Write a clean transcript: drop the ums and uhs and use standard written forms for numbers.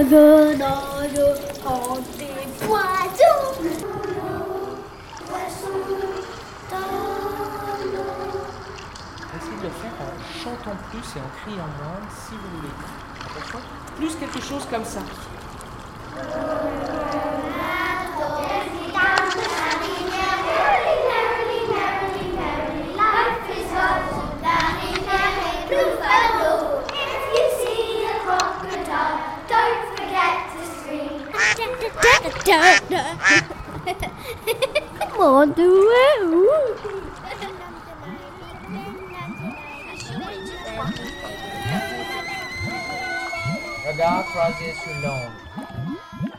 nage quand des poissons. Essayez de le faire en chantant plus et en criant moins, si vous voulez. Attention, plus quelque chose comme ça. Come on, do it. Regard croisé sur l'onde.